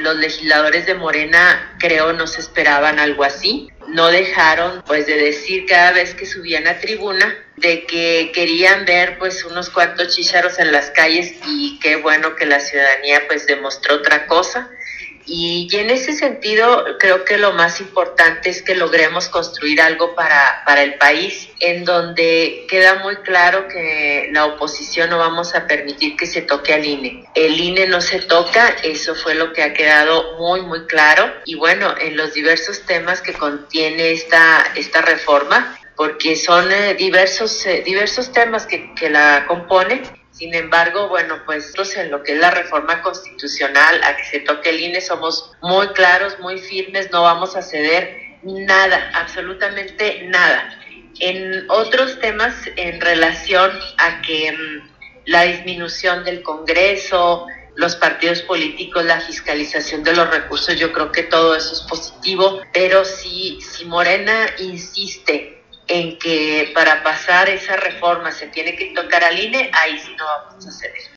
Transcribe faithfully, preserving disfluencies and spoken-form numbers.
los legisladores de Morena, creo, no se esperaban algo así. No dejaron, pues, de decir cada vez que subían a tribuna de que querían ver, pues, unos cuantos chícharos en las calles, y qué bueno que la ciudadanía, pues, demostró otra cosa. Y, y en ese sentido, creo que lo más importante es que logremos construir algo para, para el país, en donde queda muy claro que la oposición no vamos a permitir que se toque al I N E. El I N E no se toca, eso fue lo que ha quedado muy, muy claro. Y bueno, en los diversos temas que contiene esta, esta reforma, porque son eh, diversos, eh, diversos temas que, que la componen. Sin embargo, bueno, pues nosotros en lo que es la reforma constitucional, a que se toque el I N E, somos muy claros, muy firmes, no vamos a ceder nada, absolutamente nada. En otros temas, en relación a que um, la disminución del Congreso, los partidos políticos, la fiscalización de los recursos, yo creo que todo eso es positivo, pero si, si Morena insiste en que para pasar esa reforma se tiene que tocar al I N E, ahí sí no vamos a ceder.